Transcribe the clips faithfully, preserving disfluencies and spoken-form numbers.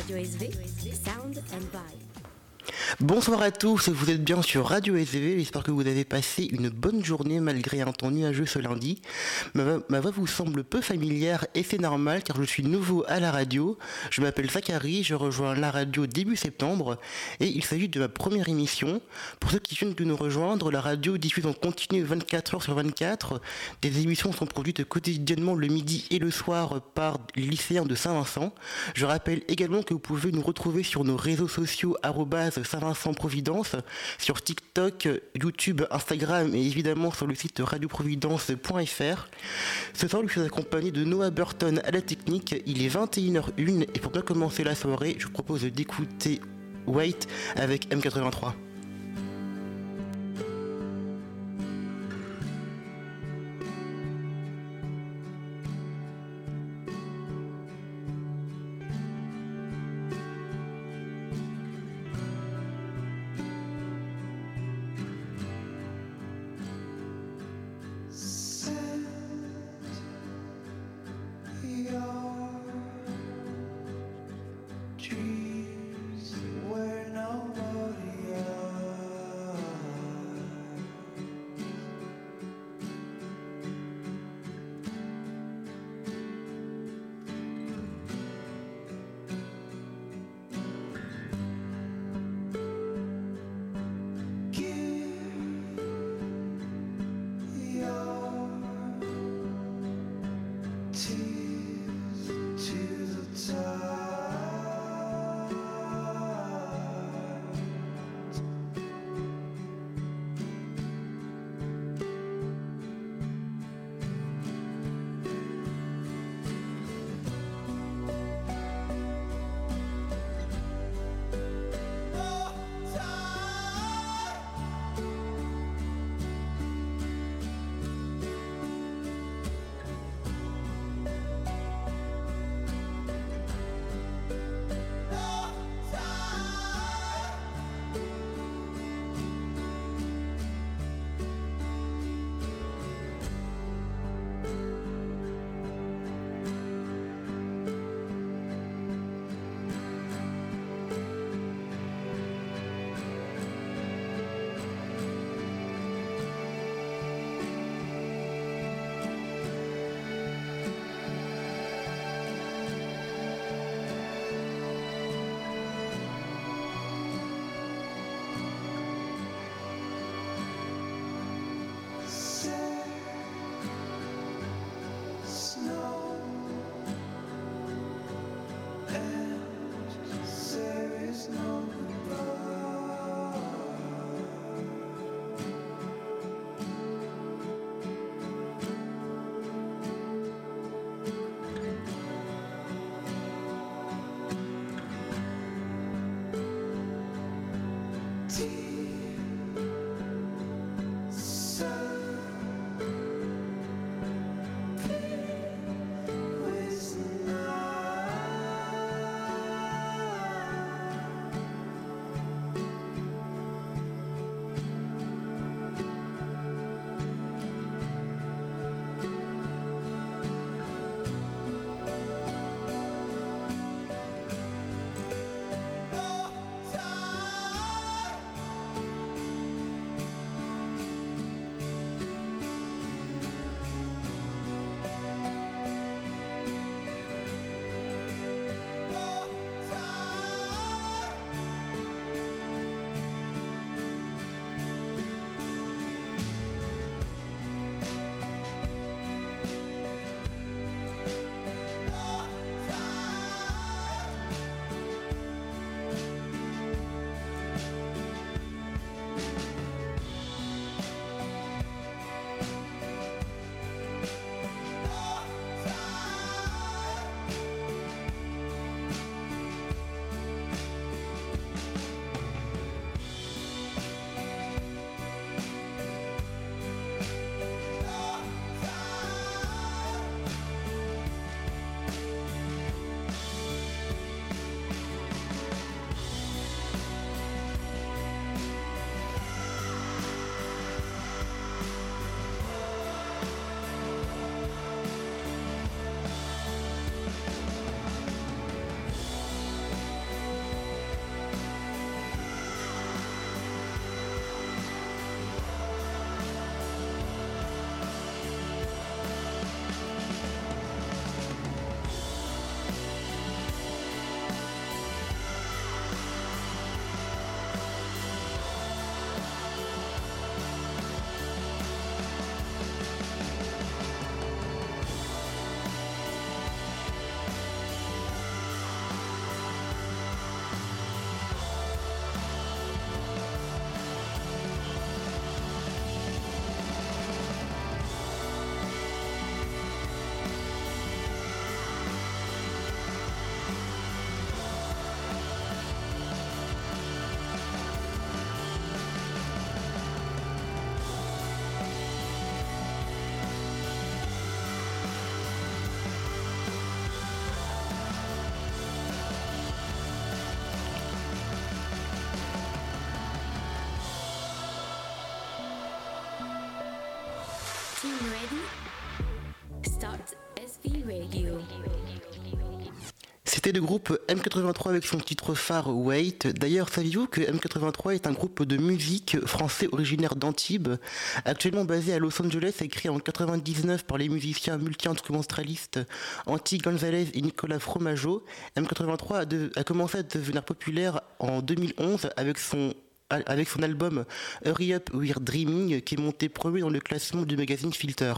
Radio S V, Sound and Vibe. Bonsoir à tous, vous êtes bien sur Radio S V, j'espère que vous avez passé une bonne journée malgré un temps nuageux ce lundi. Ma, ma voix vous semble peu familière et c'est normal car je suis nouveau à la radio. Je m'appelle Zachary, je rejoins la radio début septembre et il s'agit de ma première émission. Pour ceux qui viennent de nous rejoindre, la radio diffuse en continu vingt-quatre heures sur vingt-quatre. Des émissions sont produites quotidiennement le midi et le soir par les lycéens de Saint-Vincent. Je rappelle également que vous pouvez nous retrouver sur nos réseaux sociaux arobase Saint-Vincent Providence, sur TikTok, YouTube, Instagram et évidemment sur le site radioprovidence point f r. Ce soir, je suis accompagné de Noah Burton à la technique. Il est vingt et une heures une et pour bien commencer la soirée, je vous propose d'écouter Wait avec M quatre-vingt-trois. Dreams where nobody else Radio. C'était le groupe M quatre-vingt-trois avec son titre phare Wait. D'ailleurs, saviez-vous que M quatre-vingt-trois est un groupe de musique français originaire d'Antibes, actuellement basé à Los Angeles et créé en quatre-vingt-dix-neuf par les musiciens multi-instrumentalistes Anti Gonzalez et Nicolas Fromageau. M quatre-vingt-trois a, de, a commencé à devenir populaire en deux mille onze avec son avec son album Hurry Up We're Dreaming, qui est monté premier dans le classement du magazine Filter.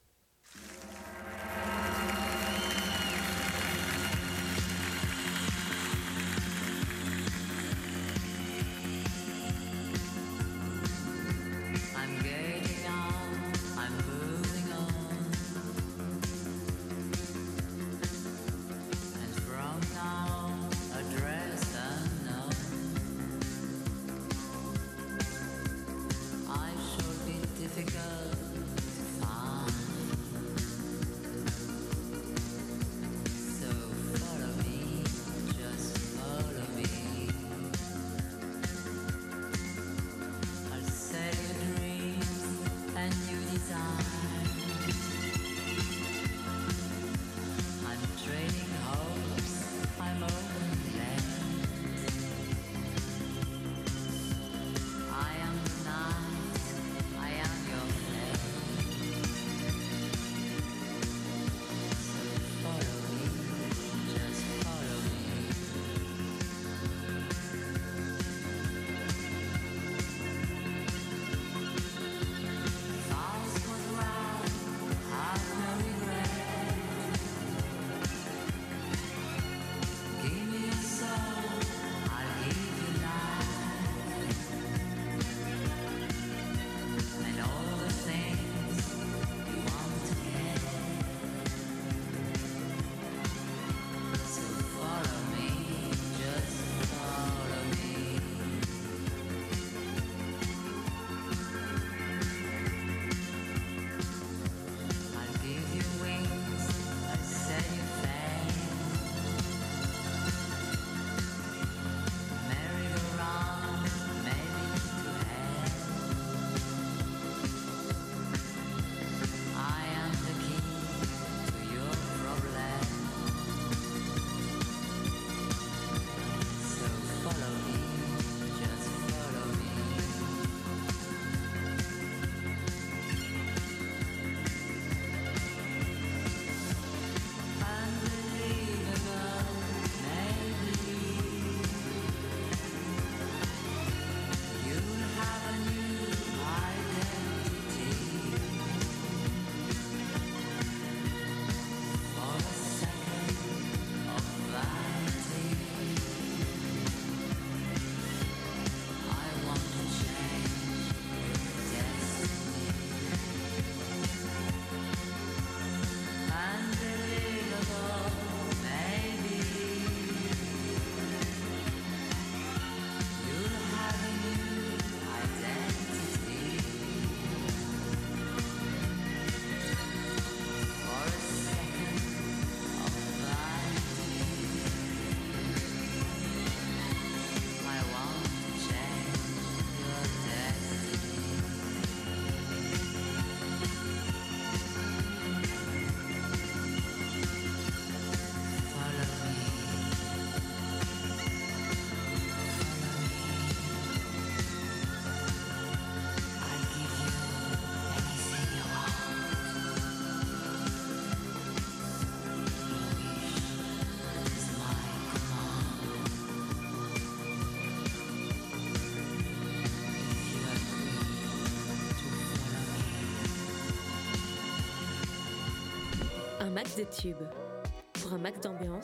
Un max de tubes pour un max d'ambiance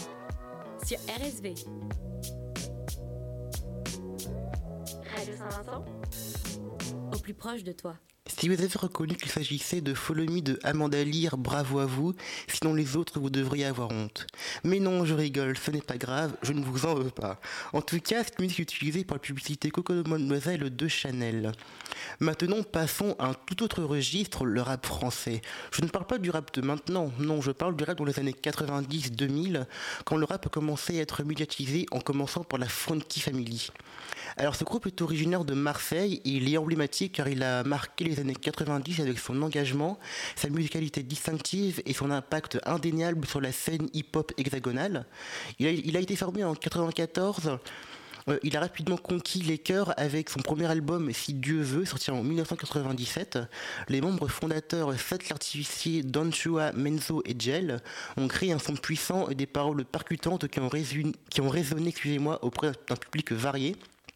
sur R S V. Radio Saint-Vincent, au plus proche de toi. Si vous avez reconnu qu'il s'agissait de Follow Me de Amanda Lear, bravo à vous, sinon les autres vous devriez avoir honte. Mais non, je rigole, ce n'est pas grave, je ne vous en veux pas. En tout cas, cette musique est utilisée pour la publicité Coco de Mademoiselle de Chanel. Maintenant, passons à un tout autre registre, le rap français. Je ne parle pas du rap de maintenant, non, je parle du rap dans les années quatre-vingt-dix deux mille, quand le rap a commencé à être médiatisé en commençant par la Funky Family. Alors ce groupe est originaire de Marseille et il est emblématique car il a marqué les années années quatre-vingt-dix avec son engagement, sa musicalité distinctive et son impact indéniable sur la scène hip-hop hexagonale. Il a, il a été formé en quatre-vingt-quatorze. Euh, il a rapidement conquis les cœurs avec son premier album Si Dieu veut, sorti en dix-neuf cent quatre-vingt-dix-sept. Les membres fondateurs Seth l'Artificier, Don Chua, Menzo et Gel ont créé un son puissant et des paroles percutantes qui ont, résumé, qui ont résonné excusez-moi, auprès d'un public varié.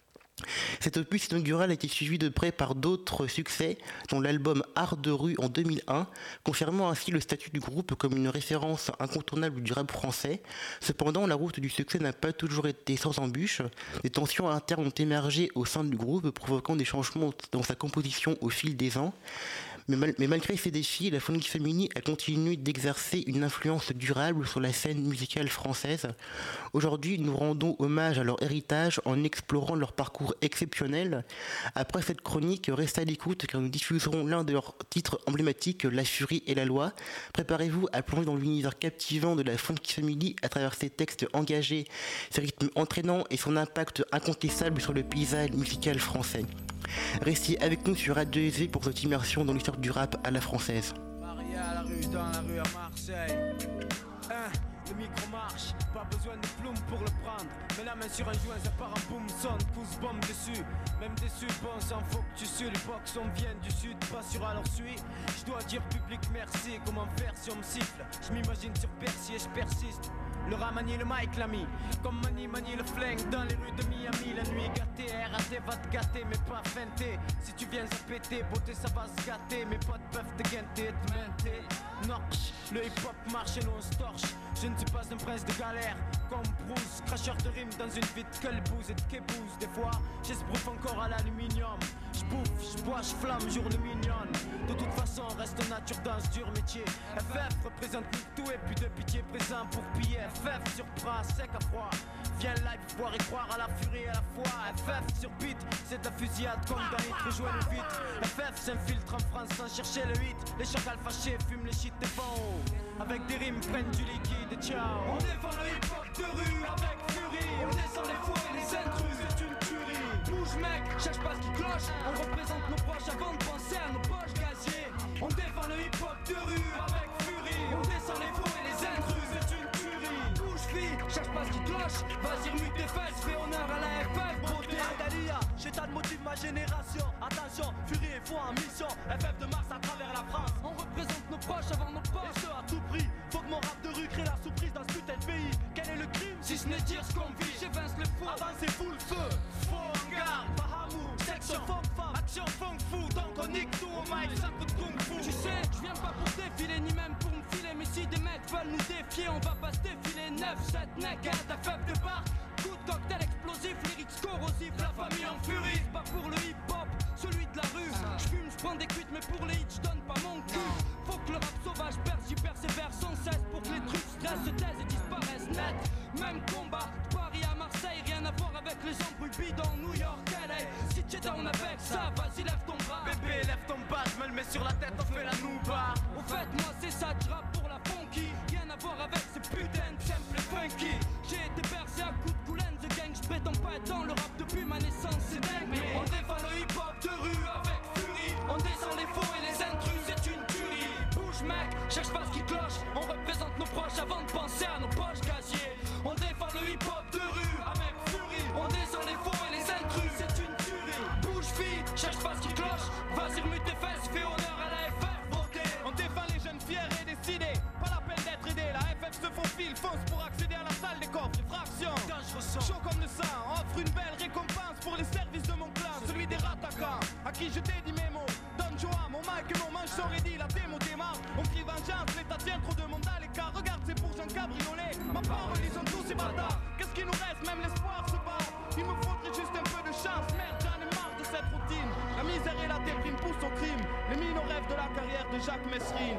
Cet opus inaugural a été suivi de près par d'autres succès, dont l'album Art de rue en deux mille un, confirmant ainsi le statut du groupe comme une référence incontournable du rap français. Cependant, la route du succès n'a pas toujours été sans embûches. Des tensions internes ont émergé au sein du groupe, provoquant des changements dans sa composition au fil des ans. Mais, mal, mais malgré ces défis, la Funky Family a continué d'exercer une influence durable sur la scène musicale française. Aujourd'hui, nous rendons hommage à leur héritage en explorant leur parcours exceptionnel. Après cette chronique, restez à l'écoute car nous diffuserons l'un de leurs titres emblématiques, La Furie et la Loi. Préparez-vous à plonger dans l'univers captivant de la Funky Family à travers ses textes engagés, ses rythmes entraînants et son impact incontestable sur le paysage musical français. Restez avec nous sur Radio S V pour cette immersion dans l'histoire du rap à la française. Marié à la rue, dans la rue à Marseille. Hein, le micro marche, pas besoin de plume pour le prendre. Mets la main sur un joint, ça part en boom, sonne, pousse bombe dessus. Même déçu, bon sang, faut que tu sues. Les box, on vient du sud, pas sûr alors suis. Je dois dire public merci, comment faire si on me siffle. Je m'imagine sur Percy et je persiste. Le rat manie le mic l'ami, comme manie manie le flingue dans les rues de Miami. La nuit gâtée, R A T va te gâter mais pas feinter. Si tu viens à péter, beauté ça va se gâter. Mes potes peuvent te guinter, te menter. Norch, le hip hop marche et nous on se torche. Je ne suis pas un prince de galère, comme Bruce, cracheur de rimes dans une vie de quelbouse et de kébouse. Des fois, j'esbrouffe encore à l'aluminium. J'bouffe, j'bois, j'flamme, journée mignonne. De toute façon, reste nature dans ce dur métier. F F représente tout et puis de pitié présent pour piller. F F sur bras, sec à froid. Viens live, voir et croire à la furie à la fois. F F sur beat, c'est de la fusillade comme dans Hit, rejoignez vite. F F s'infiltre en France sans chercher le hit. Les chacals fâchés fument les shit des fonds. Avec des rimes prennent du liquide et ciao. On défend le hip hop de rue avec furie. On descend les fous et les intrus, c'est une tuerie. Bouge mec, cherche pas ce qui cloche. On représente nos proches avant de penser à nos poches gaziers. On défend le hip hop de rue avec furie. On descend les fous et les intrus, c'est une tuerie. Bouge fille, cherche pas ce qui cloche. Vas-y remue tes fesses, fais honneur à la F F, beauté. Adalia, j'ai tant de motifs ma génération. Attention, furie et fou en mission. F F de Mars à travers la France. On représente nos proches avant nos poches. Et ce à tout prix, faut que mon rap de rue crée la surprise dans ce putain de pays. Quel est le crime si ce n'est dire ce qu'on vit? J'évince le fou, avancez fou le feu. Faux en garde, Bahamou, section femme femme, action funk fou. Donc on nique tout au mic, ça coup de kung fu. Tu sais, je viens pas pour défiler ni même pour me filer. Mais si des mecs veulent nous défier, on va pas se défiler. Neuf, sept naked, F F débarque. Coup de cocktail explosif, lyrics corrosifs. La famille en furie, c'est pas pour le hip hop, celui de la rue. J'fume, j'prends des cuites, mais pour les hits, j'donne pas mon cul. Faut que le rap sauvage perce, j'y persévère sans cesse. Pour que les trucs stressent, se taisent et disparaissent net. Même combat, de Paris à Marseille, rien à voir avec les embrouilles bidons New York, L A. Si t'es down avec ça, vas-y lève ton bras. Bébé lève ton bas, j'me le mets sur la tête, on fait la nouba. Au fait moi c'est ça, j'rappe pour la funky. Rien à voir avec ces putains de simples funky. J'ai été bercé à coups de coulaine, the gang. J'prétends pas être dans le rap depuis ma naissance, c'est dingue. Mais on défend le hip hop de rue avec furie. On descend les faux et les intrus, c'est une tuerie. Bouge mec, cherche pas ce qui cloche. On représente nos proches avant de penser à nos poches gaziers. On défend le hip hop de rue avec furie. On descend les faux et les intrus, c'est une tuerie. Bouge fille, cherche pas ce qui cloche. Vas-y remue tes fesses, fais honneur à la F F, beauté. On défend les jeunes fiers et décidés. Pas la peine d'être aidé, la F F se faufile, fonce pour accéder à la salle des coffres. Effraction, chaud comme le sang, offre une belle récompense pour les services de mon clan, celui des rattaquants, à qui je dédie mes mots. Don Joa, mon mic et mon manche sont ready, la démo démarre. On crie vengeance, l'état tient trop de monde à l'écart. Regarde, c'est pour Jean cabriolet. Ma parole, ils sont tous ces bâtards. Qu'est-ce qu'il nous reste, même l'espoir se bat. Il me faudrait juste un peu de chance. Merde, j'en ai marre de cette routine. La misère et la déprime poussent au crime. Les mines au rêve de la carrière de Jacques Messrine.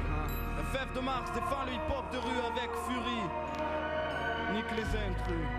Le F F de Mars défend le hip-hop de rue avec furie. Nique les intrus.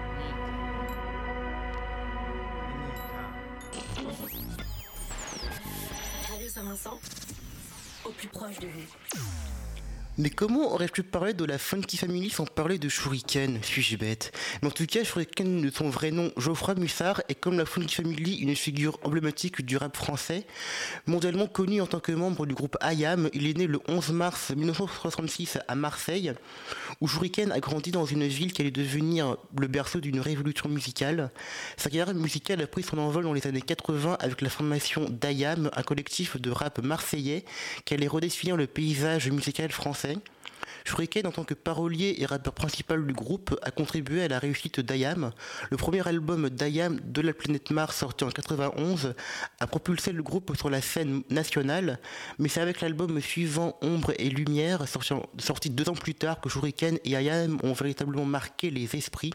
Radio Saint-Vincent, au plus proche de vous. Mais comment aurais-je pu parler de la Funky Family sans parler de Shuriken? Suis-je bête? Mais en tout cas, Shuriken de son vrai nom, Geoffroy Mussard, est comme la Funky Family une figure emblématique du rap français. Mondialement connu en tant que membre du groupe I A M, il est né le onze mars mille neuf cent soixante-six à Marseille, où Shuriken a grandi dans une ville qui allait devenir le berceau d'une révolution musicale. Sa carrière musicale a pris son envol dans les années quatre-vingts avec la formation d'I A M, un collectif de rap marseillais qui allait redéfinir le paysage musical français. Shuriken, en tant que parolier et rappeur principal du groupe, a contribué à la réussite d'I A M. Le premier album d'I A M, De la planète Mars, sorti en quatre-vingt-onze, a propulsé le groupe sur la scène nationale, mais c'est avec l'album suivant, Ombre et Lumière, sorti, en, sorti deux ans plus tard, que Shuriken et I A M ont véritablement marqué les esprits.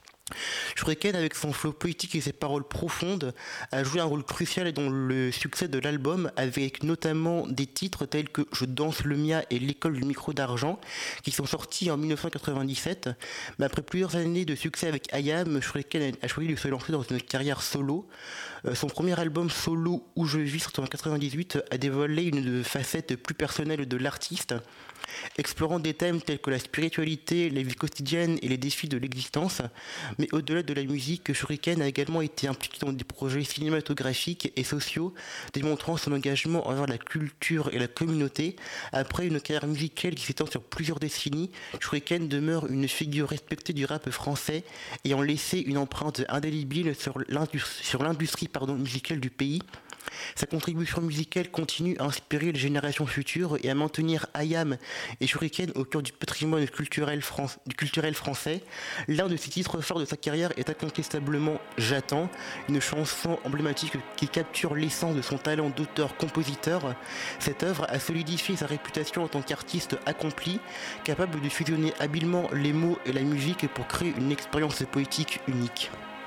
Shuriken, avec son flow poétique et ses paroles profondes, a joué un rôle crucial dans le succès de l'album, avec notamment des titres tels que Je danse le Mia et L'école du micro d'argent, qui sont sortis en dix-neuf cent quatre-vingt-dix-sept. Mais après plusieurs années de succès avec I A M, Shuriken a choisi de se lancer dans une carrière solo. Son premier album solo, Où je vis, sorti en quatre-vingt-dix-huit, a dévoilé une facette plus personnelle de l'artiste, explorant des thèmes tels que la spiritualité, la vie quotidienne et les défis de l'existence. Mais au-delà de la musique, Shuriken a également été impliqué dans des projets cinématographiques et sociaux, démontrant son engagement envers la culture et la communauté. Après une carrière musicale qui s'étend sur plusieurs décennies, Shuriken demeure une figure respectée du rap français, ayant laissé une empreinte indélébile sur l'industrie, sur l'industrie pardon, musicale du pays. Sa contribution musicale continue à inspirer les générations futures et à maintenir I A M et Shuriken au cœur du patrimoine culturel, fran- du culturel français. L'un de ses titres forts de sa carrière est incontestablement J'attends, une chanson emblématique qui capture l'essence de son talent d'auteur-compositeur. Cette œuvre a solidifié sa réputation en tant qu'artiste accompli, capable de fusionner habilement les mots et la musique pour créer une expérience poétique unique.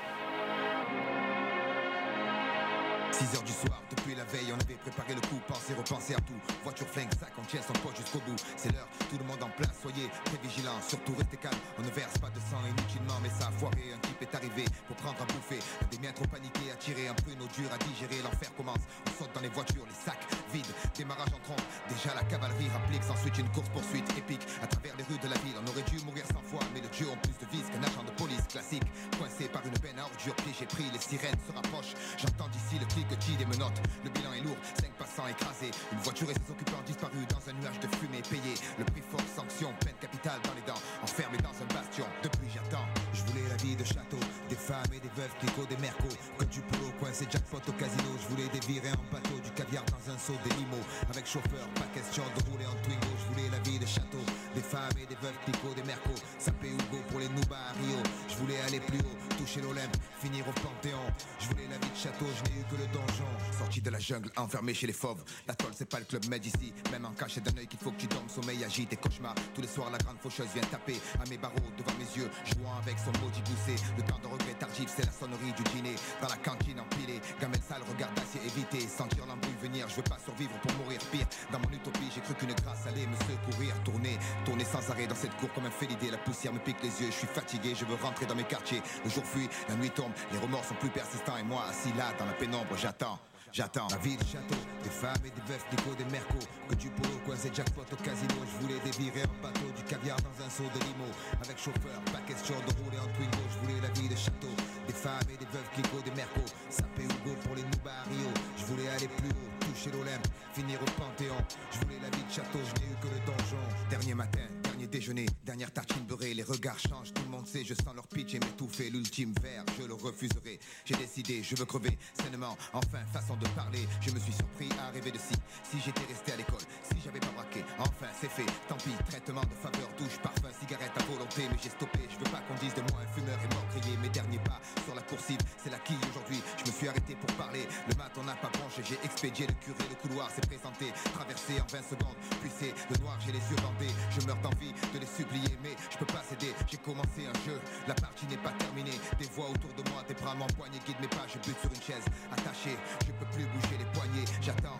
six heures du soir, depuis la veille, on avait préparé le coup, penser, repenser à tout. Voiture flingue, sac, on tient son pote jusqu'au bout. C'est l'heure, tout le monde en place, soyez très vigilants, surtout restez calme. On ne verse pas de sang inutilement, mais ça a foiré. Un type est arrivé pour prendre à bouffer. Des miens trop paniqués, à tirer un pruneau dur à digérer. L'enfer commence, on saute dans les voitures, les sacs vides, démarrage en trompe. Déjà la cavalerie rapplique, s'ensuite une course-poursuite épique à travers les rues de la ville. On aurait dû mourir cent fois, mais le dieu ont plus de vis qu'un agent de police classique. Coincé par une benne à ordures, piégé pris, les sirènes se rapprochent. J'entends d'ici le cliquetis des menottes. Le bilan est lourd, cinq passants écrasés. Une voiture et ses occupants disparus dans un nuage de fumée payé. Le prix fort, sanction, peine capitale dans les dents. Enfermé dans un bastion, depuis j'attends. Je voulais la vie de château, des femmes et des veuves, clicots, des mercos. Que du polo, coincé jackpot au casino. Je voulais des virées en bateau, du caviar dans un seau, des limos. Avec chauffeur, pas question de rouler en Twingo. Je voulais la vie de château, des femmes et des veuves, clicots, des mercos. Sapé Hugo pour les Noubas à Rio. Je voulais aller plus haut, toucher l'Olympe, finir au Panthéon. Je voulais la vie de château, je n'ai eu que le donjon. Sorti de la jungle, enfermé chez les fauves. La tôle c'est pas le club med ici. Même en cachet d'un œil qu'il faut que tu dormes. Sommeil agite et cauchemar. Tous les soirs la grande faucheuse vient taper à mes barreaux devant mes yeux, jouant avec son body poussé. Le temps de regret tardif, c'est la sonnerie du dîner. Dans la cantine empilée, gamelle sale, regard d'acier évité. Sentir l'embrouille venir, je veux pas survivre pour mourir pire. Dans mon utopie, j'ai cru qu'une grâce allait me secourir. Tourner, tourner sans arrêt dans cette cour comme un félidé. La poussière me pique les yeux, je suis fatigué, je veux rentrer dans mes quartiers. Le jour fuit, la nuit tombe, les remords sont plus persistants. Et moi, assis là, dans la pénombre, j'attends. J'attends la vie de château, des femmes et des veufs, des go, des mercos. Que du polo, coincé jackpot au casino. Je voulais des virées en bateau, du caviar dans un seau de limo. Avec chauffeur, pas question de rouler en Twingo. Je voulais la vie de château, des femmes et des veuves, clicots, des mercos. Sapé Hugo pour les Noubas à Rio. Je voulais aller plus haut, toucher l'Olympe, finir au Panthéon. Je voulais la vie de château, je n'ai eu que le donjon. Dernier matin, dernier déjeuner, dernière tartine beurrée. Les regards changent, tout le monde sait, je sens leur pitch et m'étouffer. L'ultime verre, je le refuserai. J'ai décidé, je veux crever sainement. Enfin, façon de parler, je me suis surpris à rêver de si. Si j'étais resté à l'école, si j'avais pas braqué. Enfin, c'est fait, tant pis, traitement de faveur, douche, parfum, cigarette à volonté. Mais j'ai stoppé, je veux pas qu'on dise de moi un fumeur est mort grillé. Mes derniers pas sur la coursive, c'est la quille aujourd'hui. Je me suis arrêté pour parler, le mat on n'a pas branché. J'ai expédié le curé, le couloir s'est présenté. Traversé en vingt secondes, puis c'est le noir, j'ai les yeux bandés. Je meurs d'envie de les supplier, mais je peux pas céder. J'ai commencé un jeu, la partie n'est pas terminée. Des voix autour de moi, des bras m'empoignent, guide mes pas. Je bute sur une chaise, attaché, je peux plus bouger les poignets. J'attends.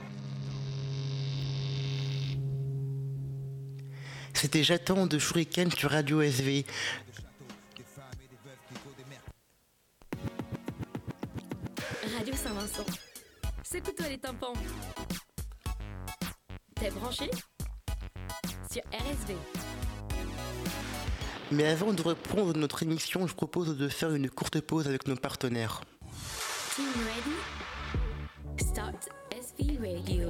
C'était J'attends de Shuriken sur Radio S V. Radio Saint-Vincent. Secoue-toi les tympans. T'es branché sur R S V. Mais avant de reprendre notre émission, je propose de faire une courte pause avec nos partenaires. Team ready? Start S V Radio.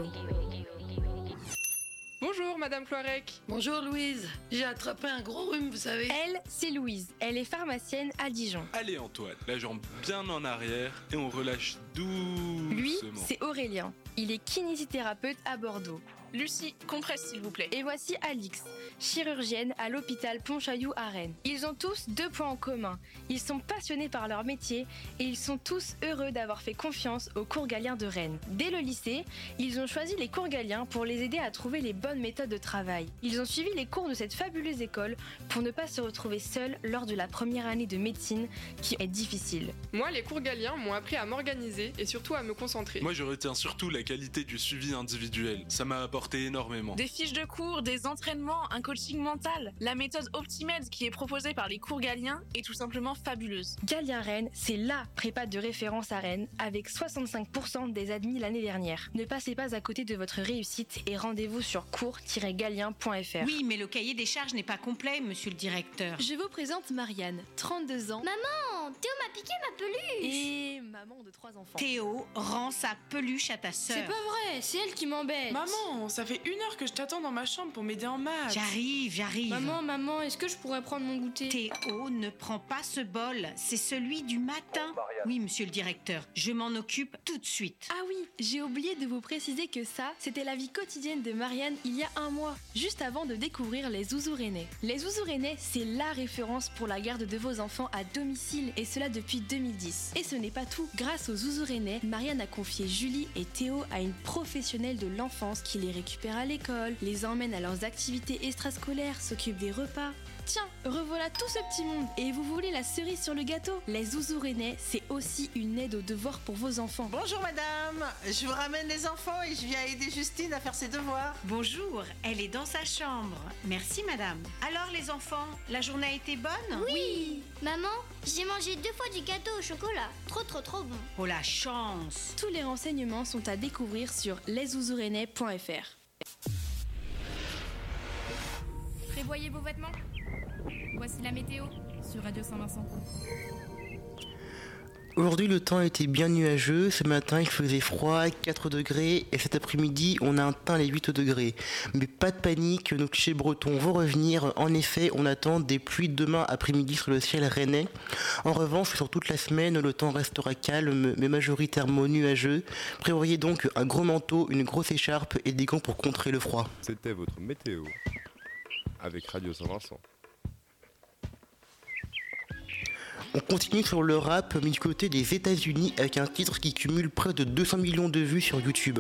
Bonjour Madame Cloirec. Bonjour Louise, j'ai attrapé un gros rhume, vous savez. Elle, c'est Louise, elle est pharmacienne à Dijon. Allez Antoine, la jambe bien en arrière et on relâche doucement. Lui, c'est Aurélien, il est kinésithérapeute à Bordeaux. Lucie, compresse s'il vous plaît. Et voici Alix, chirurgienne à l'hôpital Pontchaillou à Rennes. Ils ont tous deux points en commun. Ils sont passionnés par leur métier et ils sont tous heureux d'avoir fait confiance aux cours Galien de Rennes. Dès le lycée, ils ont choisi les cours Galien pour les aider à trouver les bonnes méthodes de travail. Ils ont suivi les cours de cette fabuleuse école pour ne pas se retrouver seuls lors de la première année de médecine qui est difficile. Moi, les cours Galien m'ont appris à m'organiser et surtout à me concentrer. Moi, je retiens surtout la qualité du suivi individuel. Ça m'a apporté énormément. Des fiches de cours, des entraînements, un coaching mental. La méthode Optimed qui est proposée par les cours Galien est tout simplement fabuleuse. Galien Rennes, c'est la prépa de référence à Rennes avec soixante-cinq pour cent des admis l'année dernière. Ne passez pas à côté de votre réussite et rendez-vous sur cours tiret galien point f r. Oui, mais le cahier des charges n'est pas complet, monsieur le directeur. Je vous présente Marianne, trente-deux ans. Maman, Théo m'a piqué ma peluche. Et maman de trois enfants. Théo, rends sa peluche à ta sœur. C'est pas vrai, c'est elle qui m'embête. Maman, ça fait une heure que je t'attends dans ma chambre pour m'aider en maths. J'arrive, j'arrive. Maman, maman, est-ce que je pourrais prendre mon goûter? Théo, ne prends pas ce bol, c'est celui du matin. Oui, monsieur le directeur, je m'en occupe tout de suite. Ah oui, j'ai oublié de vous préciser que ça, c'était la vie quotidienne de Marianne il y a un mois, juste avant de découvrir les Zouzous Rennais. Les Zouzous Rennais, c'est la référence pour la garde de vos enfants à domicile, et cela depuis deux mille dix. Et ce n'est pas tout. Grâce aux Zouzous Rennais, Marianne a confié Julie et Théo à une professionnelle de l'enfance qui les récupère à l'école, les emmène à leurs activités extrascolaires, s'occupe des repas. Tiens, revoilà tout ce petit monde. Et vous voulez la cerise sur le gâteau? Les Zouzous Rennais, c'est aussi une aide aux devoirs pour vos enfants. Bonjour madame, je vous ramène les enfants et je viens aider Justine à faire ses devoirs. Bonjour, elle est dans sa chambre. Merci madame. Alors les enfants, la journée a été bonne? Oui. Maman, j'ai mangé deux fois du gâteau au chocolat. Trop trop trop bon. Oh la chance. Tous les renseignements sont à découvrir sur les zouzous rennais point f r. Prévoyez vos vêtements. Voici la météo sur Radio Saint-Vincent. Aujourd'hui, le temps était bien nuageux. Ce matin, il faisait froid, quatre degrés. Et cet après-midi, on a atteint les huit degrés. Mais pas de panique, nos clichés bretons vont revenir. En effet, on attend des pluies demain après-midi sur le ciel rennais. En revanche, sur toute la semaine, le temps restera calme, mais majoritairement nuageux. Prévoyez donc un gros manteau, une grosse écharpe et des gants pour contrer le froid. C'était votre météo avec Radio Saint-Vincent. On continue sur le rap, mais du côté des États-Unis, avec un titre qui cumule près de deux cents millions de vues sur YouTube.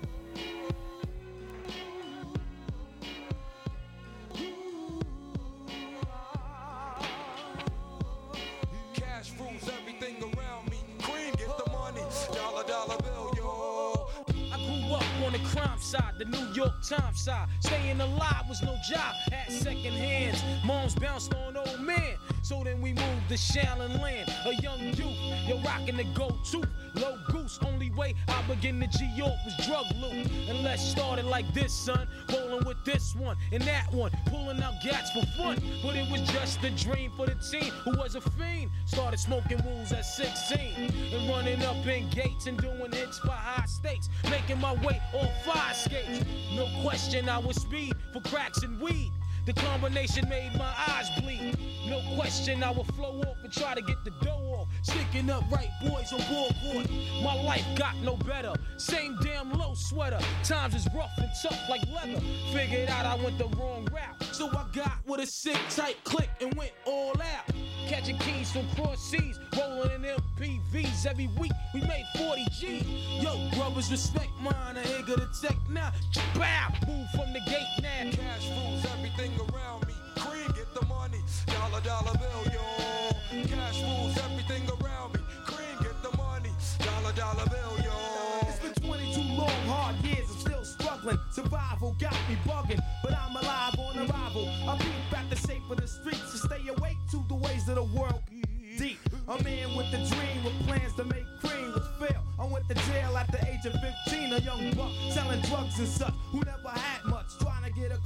The New York Times side, staying alive was no job at second hands. Moms bounced on old men, so then we moved to Shaolin Land. A young youth, you're rocking the go-to, low goose. Only way I begin to G-York was drug loot. And let's start it like this, son. Rolling with this one and that one, pulling out gats for fun. But it was just a dream for the teen who was a fiend. Started smoking wools at sixteen and running up in gates and doing hits for high stakes, making my way on fire skates. No question, I was speed for cracks and weed. The combination made my eyes bleed. No question, I would flow off and try to get the dough off. Sticking up right boys on board. My life got no better. Same damn low sweater. Times is rough and tough like leather. Figured out I went the wrong route. So I got with a sick tight click and went all out. Catching keys from cross seas, rolling in M P Vs. Every week we made forty G's. Yo, brothers, respect mine. I ain't gonna take now. Bow, move from the gate now. Cash rules everything around me. Cream, get the money. Dollar, dollar bill, yo. Cash rules everything around me. Cream, get the money. Dollar, dollar bill, yo. It's been twenty-two long, hard years. I'm still struggling. Survival got me bugging, but I'm alive on arrival. I beat back the shape of the streets to stay awake to the ways of the world. Deep. A man with a dream with plans to make cream was fail. I went to jail at the age of fifteen, a young buck selling drugs and such who never had much, trying to get a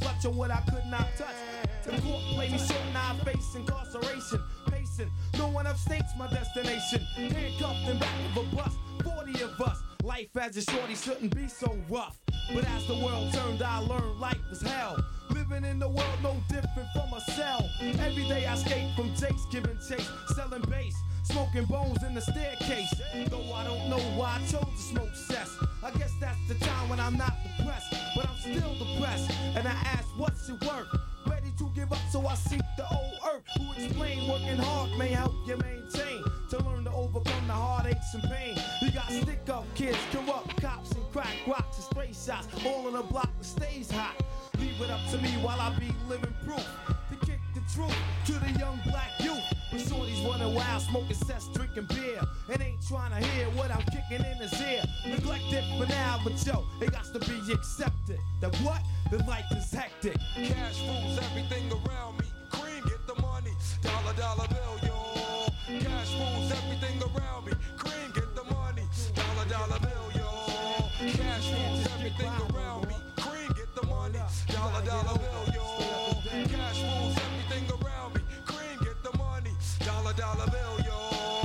clutch on what I could not touch. The court played me short, now I face incarceration. Pacing, no one upstates my destination. Handcuffed in back of a bus, forty of us. Life as a shorty shouldn't be so rough. But as the world turned, I learned life was hell. Living in the world no different from a cell. Every day I skate from Jake's, giving chase, selling bass, smoking bones in the staircase. Though I don't know why I chose to smoke cess. I guess that's the time when I'm not depressed, but I'm still depressed. And I ask, what's it worth? Ready to give up, so I seek the old earth. Who explain working hard may help you maintain. To learn to overcome the heartaches and pain. You got stick up kids, corrupt cops and crack rocks and stray shots. All in a block that stays hot. Leave it up to me while I be living proof. To kick the truth to the young black youth. When shorties running wild, smoking cess, drinking beer. And ain't trying to hear what I'm kicking in his ear. Neglected for now, but yo, it got to be accepted. That what? The life is hectic. Cash rules everything around me. Cream, get the money. Dollar, dollar bill, yo. Cash rules everything around me. Cream, get the money. Dollar, dollar bill, yo. Cash rules everything around me. Cream, get the money. Dollar, dollar bill, yo. Cash rules everything around me. Cream, get the money. Dollar, dollar bill, yo.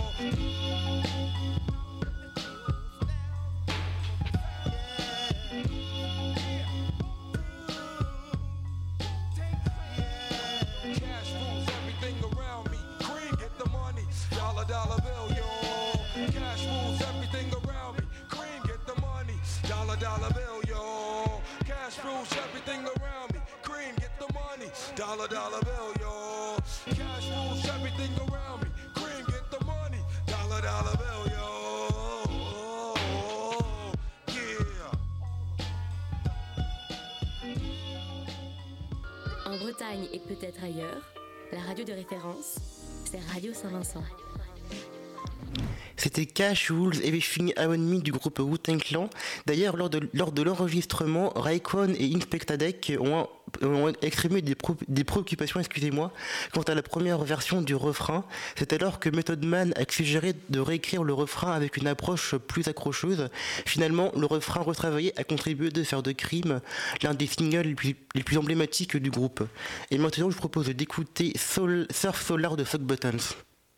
Dollar bill, yo. Cash rules everything around me. Cream, get the money. Dollar, dollar bill, yo. Cash rules everything around me. Cream, get the money. Dollar, dollar bill, yo. Cash rules everything around me. Cream, get the money. Dollar, dollar bill, yo. Yeah. En Bretagne et peut-être ailleurs, la radio de référence, c'est Radio Saint-Vincent. C'était Cash Rules Everything Around Me du groupe Wu-Tang Clan. D'ailleurs, lors de, lors de l'enregistrement, Raekwon et Inspectah Deck ont, ont exprimé des, pro, des préoccupations excusez-moi, quant à la première version du refrain. C'est alors que Method Man a suggéré de réécrire le refrain avec une approche plus accrocheuse. Finalement, le refrain retravaillé a contribué de faire de Cream l'un des singles les plus, les plus emblématiques du groupe. Et maintenant, je vous propose d'écouter Soul, Surf Solar de Fuck Buttons.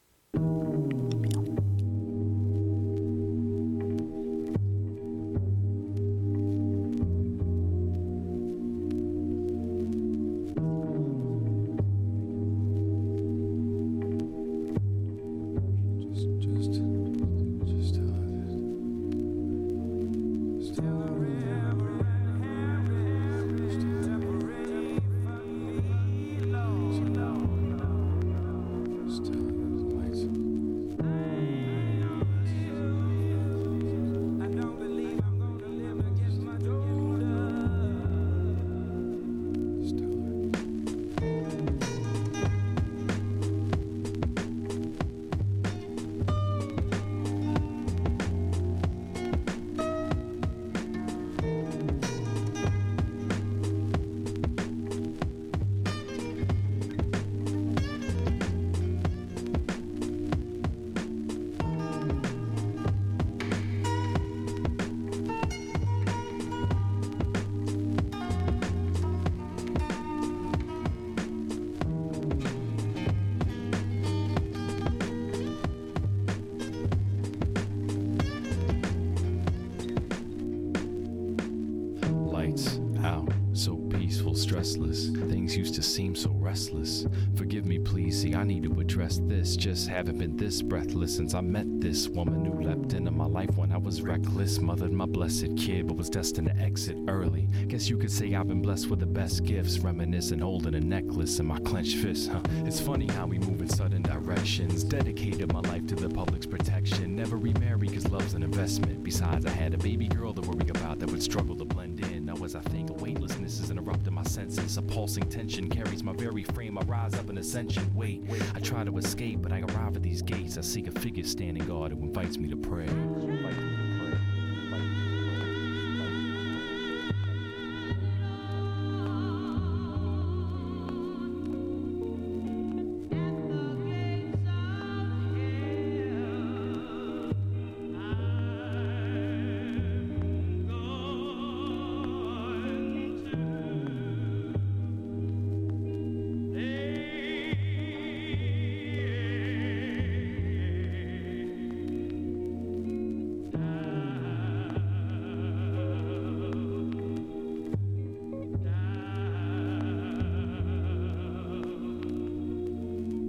Stressless. Things used to seem so restless. Forgive me, please. See, I need to address this. Just haven't been this breathless since I met this woman who leapt into my life when I was reckless. Mothered my blessed kid, but was destined to exit early. Guess you could say I've been blessed with the best gifts. Reminiscing, holding a necklace in my clenched fist. Huh? It's funny how we move in sudden directions. Dedicated my life to the public's protection. Never remarried cause love's an investment. Besides, I had a baby girl to worry about that would struggle to blend in. Now as I think, weightlessness is interrupting my senses. A pulsing tension carries my very frame. I rise up in ascension. Wait, I try to escape, but I arrive at these gates. I seek a figure standing guard who invites me to pray.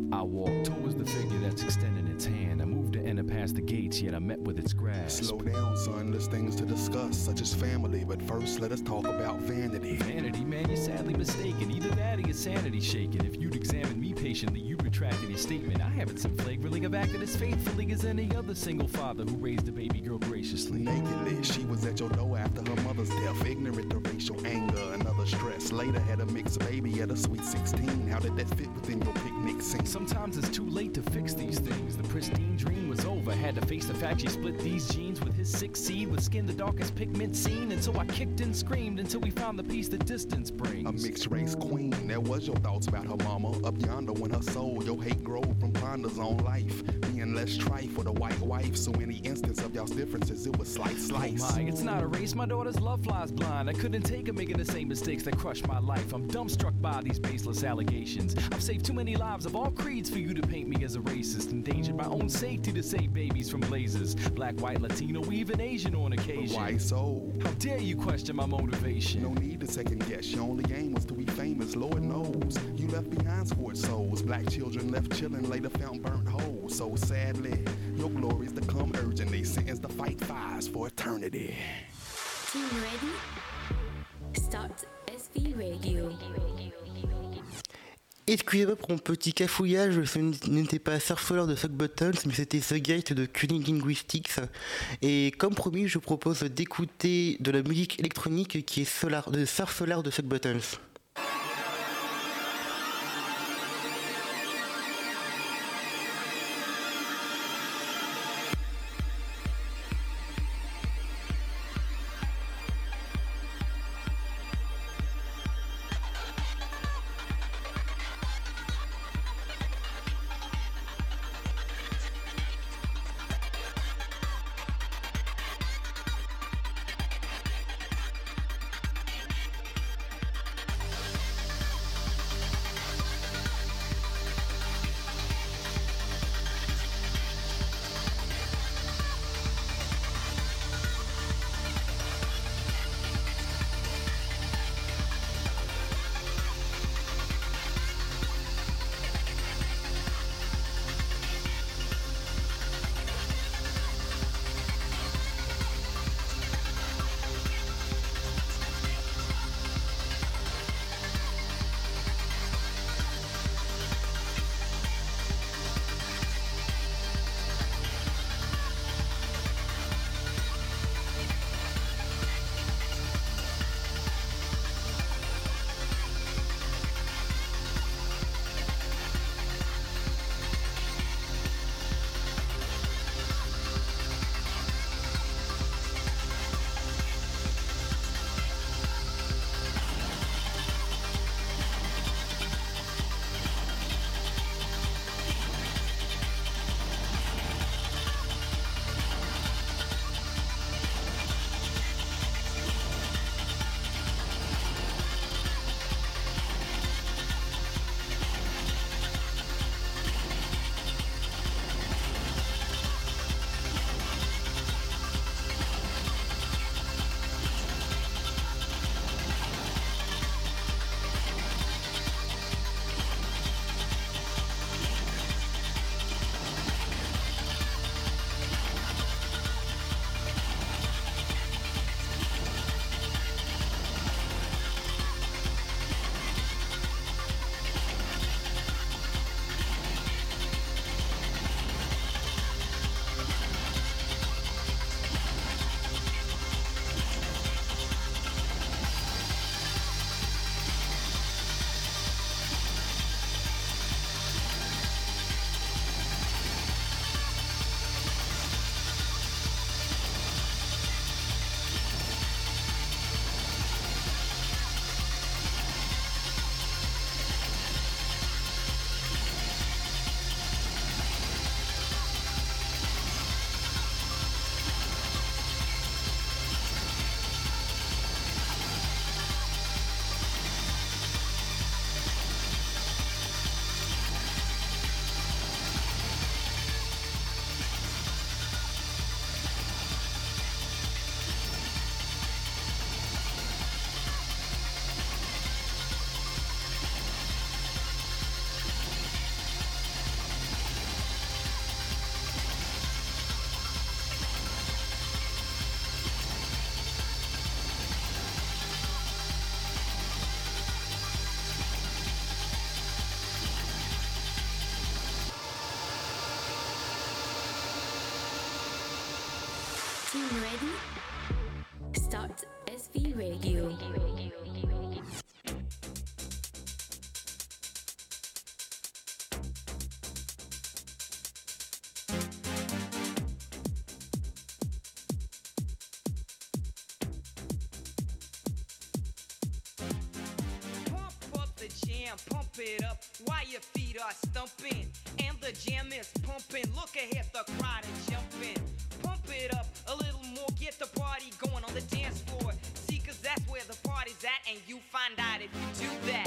I walked towards the figure that's extending its hand. I moved to enter past the gates, yet I met with its grasp. Slow down, son, there's things to discuss, such as family, but first let us talk about vanity. Vanity, man, you're sadly mistaken. Either that or your sanity shaken. If you'd examined me patiently, you'd retracted your statement. I haven't some flagrantly have acted as faithfully as any other single father who raised a baby girl graciously. Nakedly, she was at your door after her mother's death, ignorant to racial anger and other stress. Later had a mixed baby at a sweet sixteen. How did that fit within your picnic scene? Sometimes it's too late to fix these things. The pristine dream was over. Had to face the fact she split these genes with his sick seed, with skin the darkest pigment seen. And so I kicked and screamed until we found the peace that distance brings. A mixed race queen, that was your thoughts about her mama. Up yonder when her soul, your hate growed from ponders on life. Being less strife for the white wife, so any instance of y'all's differences, it was slice, slice. Oh my, it's not a race, my daughter's love flies blind. I couldn't take her making the same mistakes that crushed my life. I'm dumbstruck by these baseless allegations. I've saved too many lives of all creeds for you to paint me as a racist. Endangered my own safety to save babies from blazes. Black, white, Latino, even Asian on occasion. Why so? How dare you question my motivation? No need to second guess, your only aim was to be famous, Lord knows. You left behind scored souls, black children left chillin', later found burnt holes. So sadly, your glories to come urgently, sentenced to fight fires for eternity. Team ready? Start S V Radio. Excusez-moi pour mon petit cafouillage, ce n'était pas Surfer de Suck Buttons, mais c'était The Gate de Cunning Linguistics. Et comme promis, je propose d'écouter de la musique électronique qui est Solar, de Surf Solar de Suck Buttons. Team ready? Start S V Radio. Pump it up while your feet are stumping and the jam is pumping. Look ahead, the crowd is jumping. Pump it up a little more, get the party going on the dance floor. See, cause that's where the party's at, and you find out if you do that.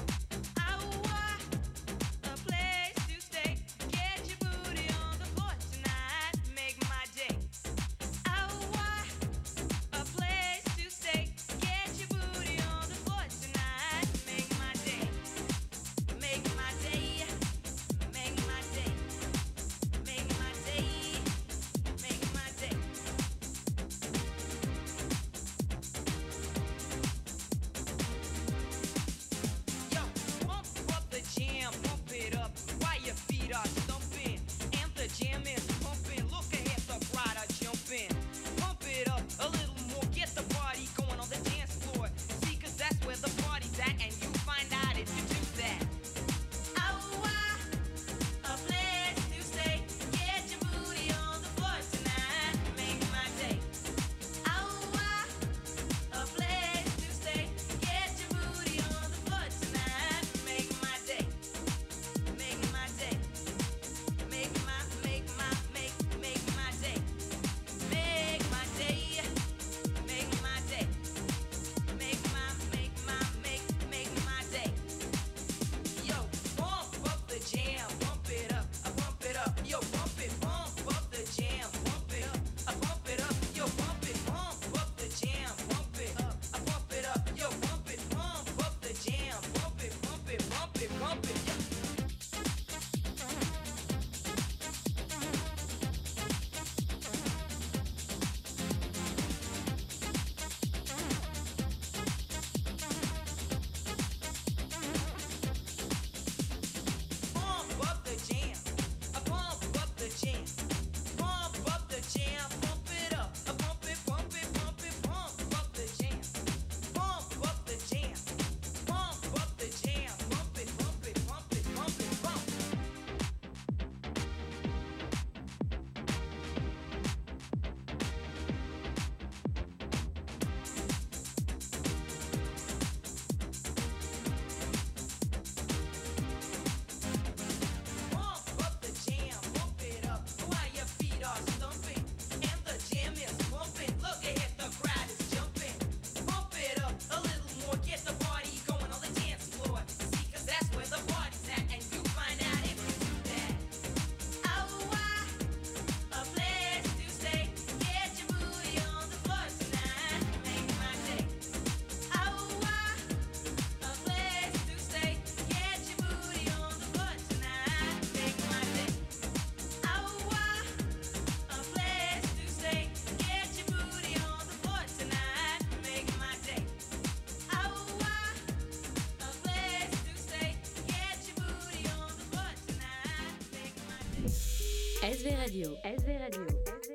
S V Radio. S V Radio.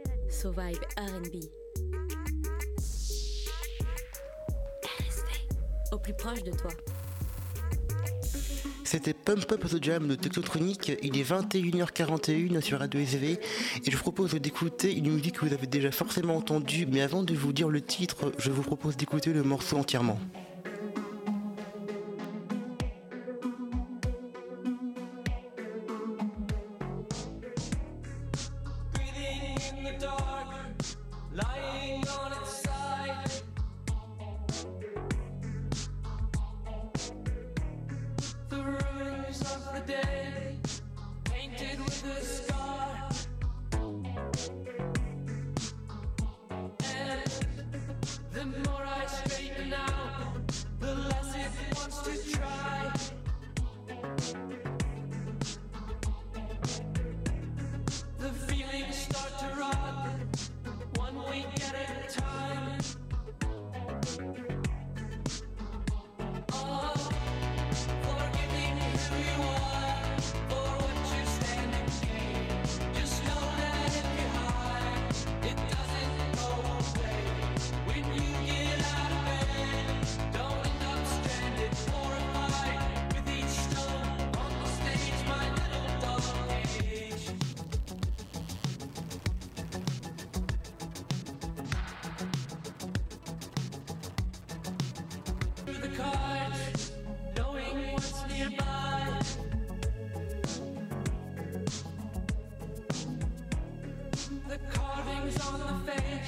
So Vibe R and B. R S V. Au plus proche de toi. C'était Pump Up the Jam de Technotronic. Il est vingt et une heures quarante et une sur Radio S V et je vous propose d'écouter une musique que vous avez déjà forcément entendue, mais avant de vous dire le titre, je vous propose d'écouter le morceau entièrement.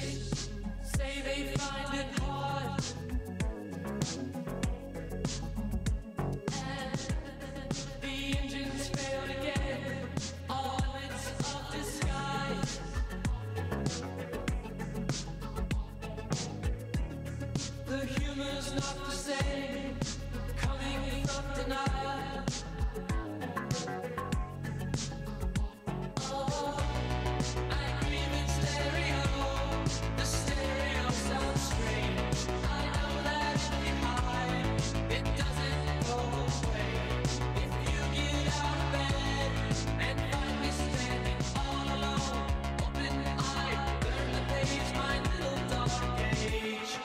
say they find it hard. And the engines failed again on its of disguise. The humor's not the same, coming from denial. Oh, I grieve in stereo. The stereo sounds strange. I know that behind it doesn't go away. If you get out of bed and find me standing all alone, open-eyed, turn the page, my little dark age.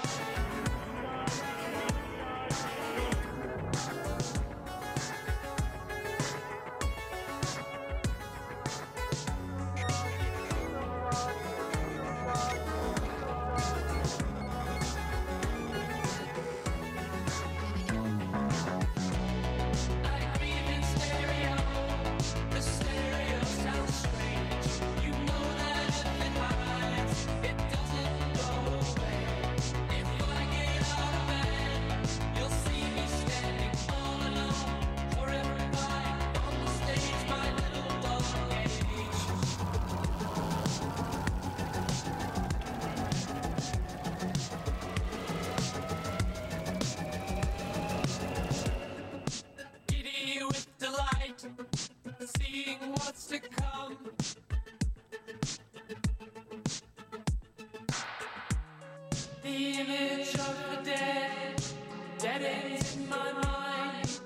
I grieve in stereo. The stereo sounds strange. You know that if it hides, it doesn't go away. If I get out of bed, you'll see me standing all alone, horrified on the stage, my little dark age. Giddy with delight, seeing what's to come. The image of the dead, dead ends in my mind.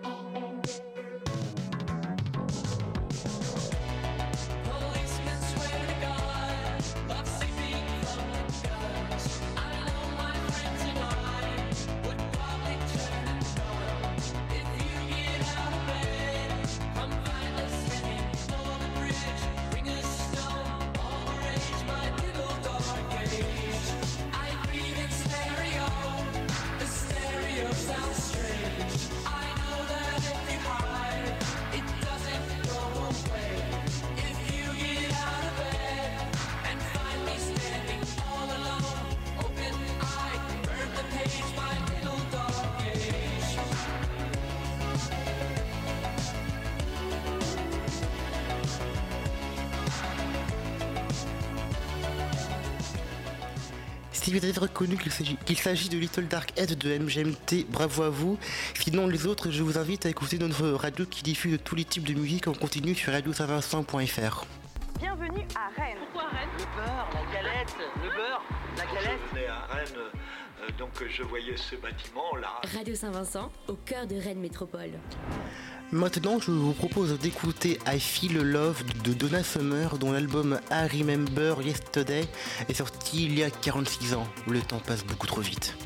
Policemen swear to God, love sleeping from the guns. I know my friends and I would probably turn and run. If you get out of bed, come find us standing on the bridge. Bring us snow, all the rage, my little dark age. I grieve in stereo, the stereo sounds strange. I know that if you hide, it doesn't go away. If you get out of bed and find me standing all alone, open-eyed, burn the page, my little dark age. Si vous avez reconnu qu'il s'agit, qu'il s'agit de Little Dark Head de M G M T, bravo à vous. Sinon les autres, je vous invite à écouter notre radio qui diffuse tous les types de musique en continu sur radio saint vincent point f r. Bienvenue à Rennes. Pourquoi Rennes? Le beurre, la galette, le beurre, la galette. Je venais à Rennes, euh, donc je voyais ce bâtiment là. Radio Saint-Vincent, au cœur de Rennes Métropole. Maintenant, je vous propose d'écouter I Feel Love de Donna Summer, dont l'album I Remember Yesterday est sorti il y a quarante-six ans. Le temps passe beaucoup trop vite.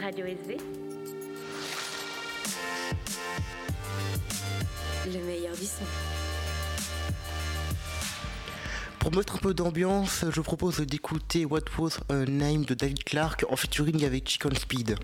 Radio S V. Le meilleur du son. Pour mettre un peu d'ambiance, je propose d'écouter What Was Her Name de David Clarke en featuring avec Chicken Speed.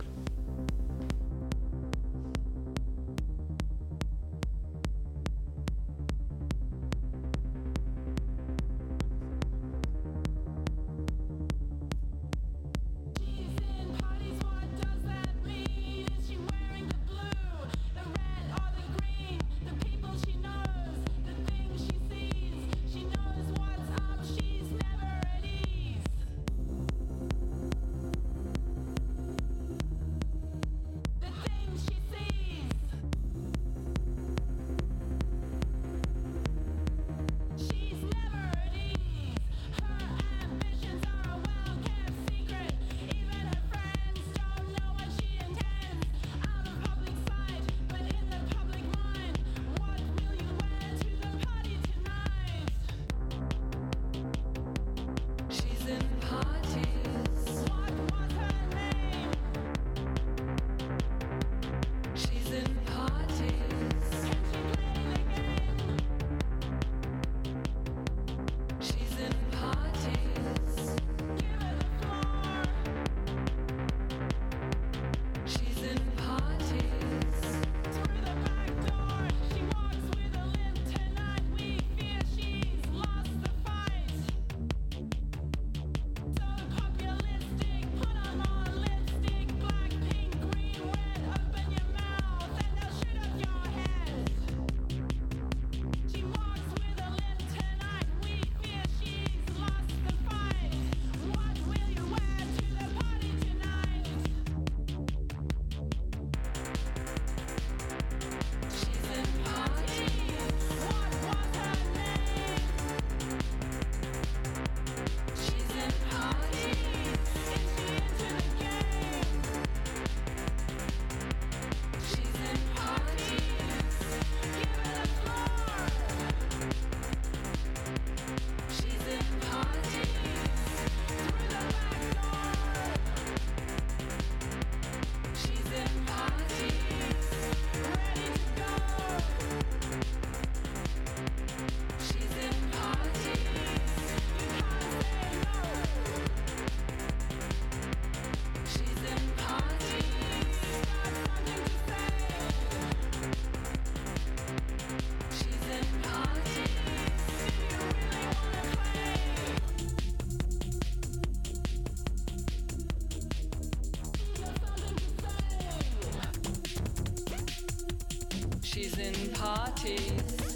She's in parties.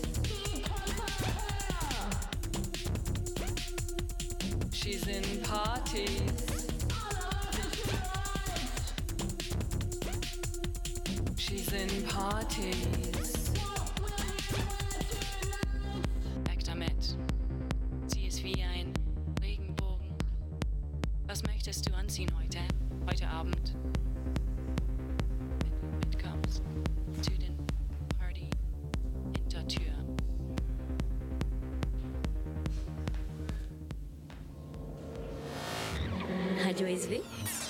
She's in parties. She's in parties. Weg damit. Sie ist wie ein Regenbogen. Was möchtest du anziehen heute? Heute Abend? Wenn du mitkommst zu den Party Hintertür. Radio S V.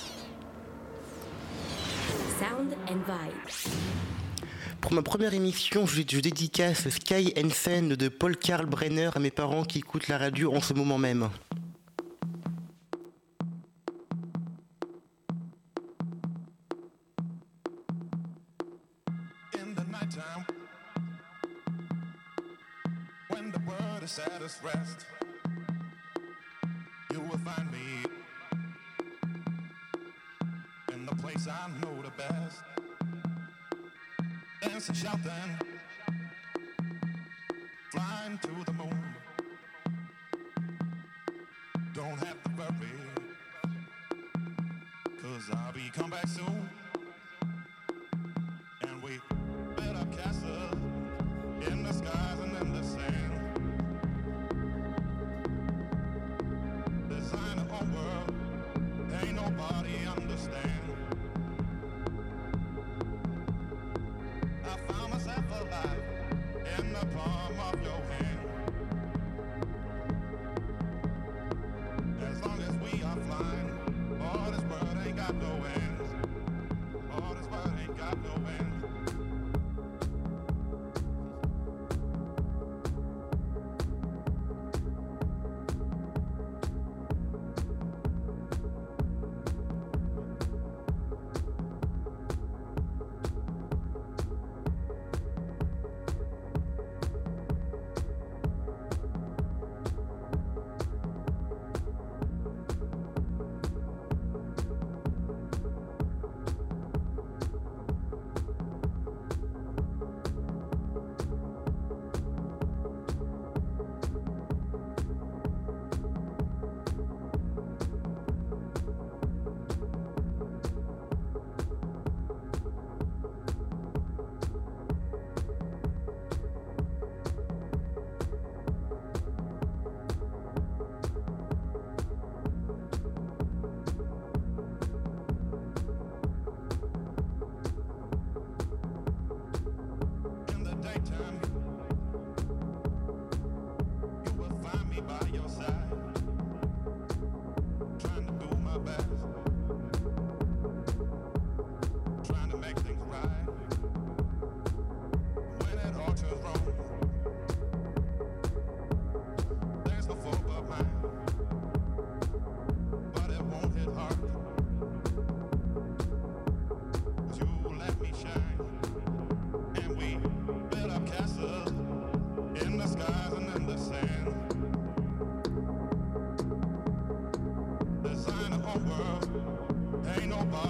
Sound and Vibe. Pour ma première émission, je, je dédicace Sky and Sand de Paul Karl Brenner à mes parents qui écoutent la radio en ce moment même. In the nighttime, when the world is at its rest, you will find me in the place I know the best. Dancing, shouting, flying to the moon. Don't have to worry, 'cause I'll be come back soon. And we build up castles in the skies and in the sand. Design a whole world, ain't nobody understand. I found myself alive in the palm of your hand. As long as we are flying, all this world ain't got no ends.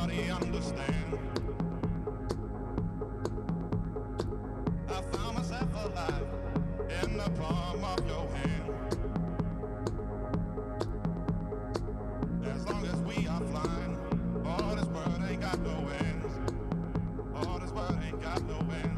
nobody understand. I found myself alive in the palm of your hand. As long as we are flying, all this world ain't got no ends. All this world ain't got no ends.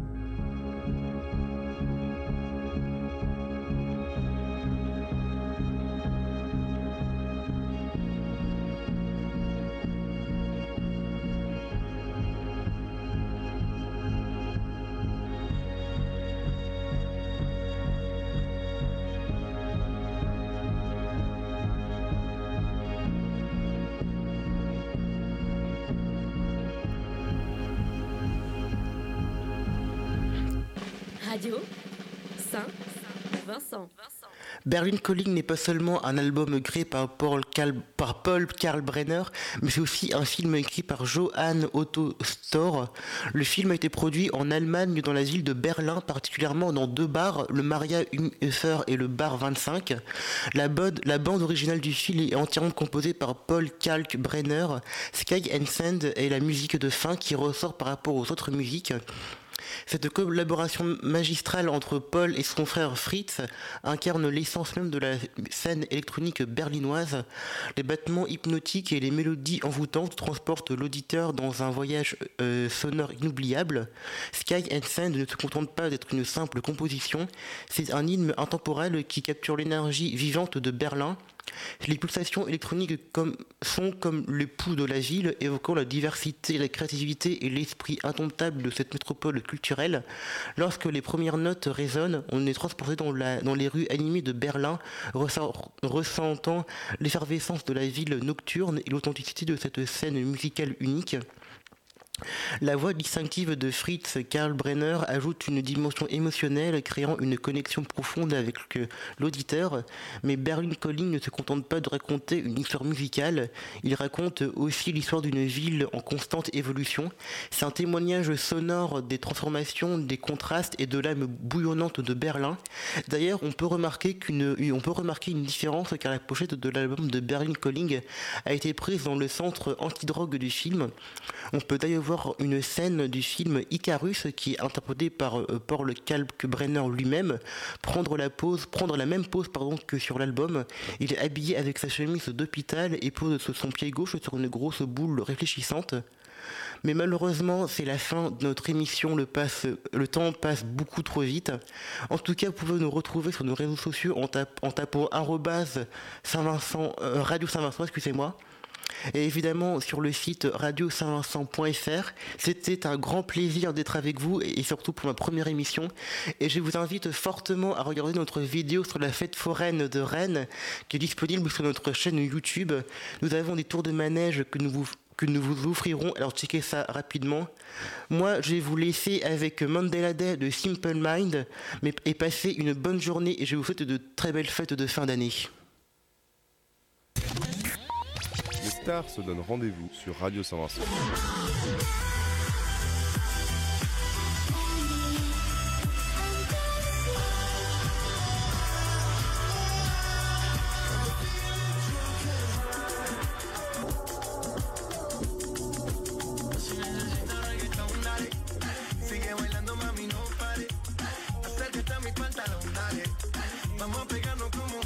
Radio Saint-Vincent. Berlin Calling n'est pas seulement un album créé par Paul, Karl, par Paul Kalkbrenner, mais c'est aussi un film écrit par Johann Otto Storr. Le film a été produit en Allemagne, dans la ville de Berlin, particulièrement dans deux bars, le Maria Ufer et le bar vingt-cinq. La, bod, la bande originale du film est entièrement composée par Paul Kalkbrenner. Sky and Sand est la musique de fin qui ressort par rapport aux autres musiques. Cette collaboration magistrale entre Paul et son frère Fritz incarne l'essence même de la scène électronique berlinoise. Les battements hypnotiques et les mélodies envoûtantes transportent l'auditeur dans un voyage euh, sonore inoubliable. Sky and Sand ne se contente pas d'être une simple composition, c'est un hymne intemporel qui capture l'énergie vivante de Berlin. Les pulsations électroniques comme, sont comme le pouls de la ville, évoquant la diversité, la créativité et l'esprit indomptable de cette métropole culturelle. Lorsque les premières notes résonnent, on est transporté dans, la, dans les rues animées de Berlin, ressentant l'effervescence de la ville nocturne et l'authenticité de cette scène musicale unique. La voix distinctive de Fritz Kalkbrenner ajoute une dimension émotionnelle, créant une connexion profonde avec l'auditeur. Mais Berlin Calling ne se contente pas de raconter une histoire musicale, il raconte aussi l'histoire d'une ville en constante évolution. C'est un témoignage sonore des transformations, des contrastes et de l'âme bouillonnante de Berlin. D'ailleurs, on peut remarquer qu'une, on peut remarquer une différence car la pochette de l'album de Berlin Calling a été prise dans le centre antidrogue du film. On peut d'ailleurs voir une scène du film Icarus qui est interprété par euh, Paul Kalkbrenner lui-même prendre la pose, prendre la même pose pardon, que sur l'album. Il est habillé avec sa chemise d'hôpital et pose son pied gauche sur une grosse boule réfléchissante. Mais malheureusement, c'est la fin de notre émission, le, passe, le temps passe beaucoup trop vite. En tout cas, vous pouvez nous retrouver sur nos réseaux sociaux en, tap, en tapant arobase Saint-Vincent, euh, Radio Saint-Vincent, excusez-moi. Et évidemment sur le site radio saint vincent point f r. C'était un grand plaisir d'être avec vous et surtout pour ma première émission. Et je vous invite fortement à regarder notre vidéo sur la fête foraine de Rennes qui est disponible sur notre chaîne YouTube. Nous avons des tours de manège que nous vous que nous vous offrirons, alors checkez ça rapidement. Moi, je vais vous laisser avec Mandela Day de Simple Mind mais, et passer une bonne journée et je vous souhaite de très belles fêtes de fin d'année. Les stars se donnent rendez-vous sur Radio Saint-Vincent. Vamos a pegarnos como